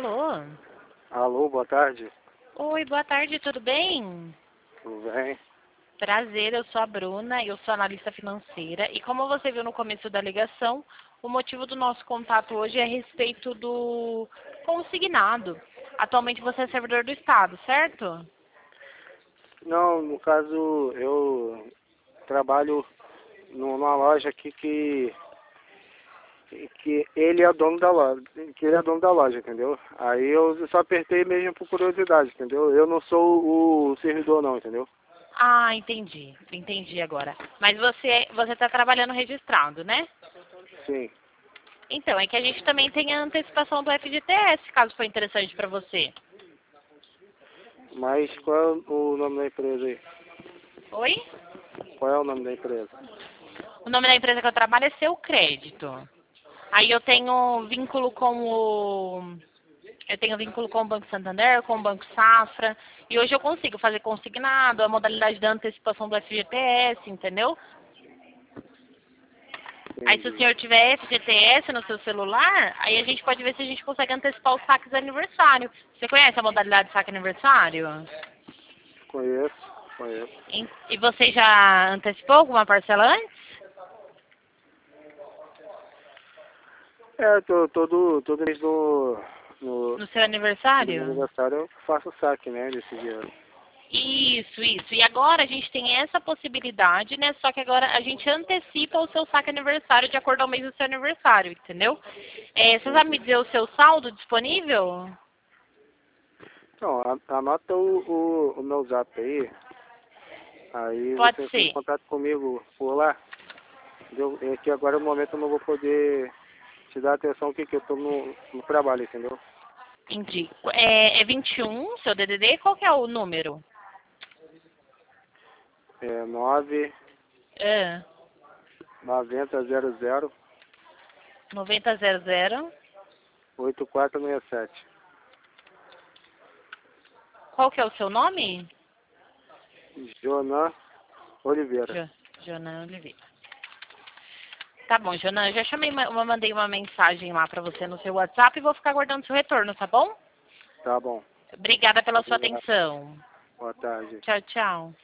Alô? Alô, boa tarde. Oi, boa tarde, tudo bem? Tudo bem? Prazer, eu sou a Bruna, eu sou analista financeira e como você viu no começo da ligação, o motivo do nosso contato hoje é a respeito do consignado. Atualmente você é servidor do Estado, certo? Não, no caso, eu trabalho numa loja aqui que ele é dono da loja, entendeu? Aí eu só apertei mesmo por curiosidade, entendeu? Eu não sou o servidor não, entendeu? Ah, entendi agora. Mas você está trabalhando registrado, né? Sim. Então, é que a gente também tem a antecipação do FGTS, caso for interessante para você. Mas qual é o nome da empresa aí? Oi? Qual é o nome da empresa? O nome da empresa que eu trabalho é Seu Crédito. Aí eu tenho vínculo com o Banco Santander, com o Banco Safra, e hoje eu consigo fazer consignado, a modalidade da antecipação do FGTS, entendeu? Aí se o Entendi. senhor tiver FGTS no seu celular, aí a gente pode ver se a gente consegue antecipar os saques de aniversário. Você conhece a modalidade de saque aniversário? Conheço. E você já antecipou alguma parcela antes? É, todo mês no No seu do meu aniversário? aniversário eu faço o saque, né, desse dinheiro. Isso. E agora a gente tem essa possibilidade, né? Só que agora a gente antecipa o seu saque aniversário de acordo ao mês do seu aniversário, entendeu? Você sabe me dizer o seu saldo disponível? Então, anota o meu zap aí Pode você entra em ser. contato comigo por lá. É que agora no momento eu não vou poder te dar atenção que eu tô no trabalho, entendeu? Entendi. É 21, seu DDD? Qual que é o número? É 9 É, 9000 9000. 8467. Qual que é o seu nome? Jonan Oliveira. Joana Oliveira. Tá bom, Joana, eu já mandei uma mensagem lá pra você no seu WhatsApp e vou ficar aguardando seu retorno, tá bom? Tá bom. Obrigada pela sua Obrigado. atenção. Boa tarde. Tchau, tchau.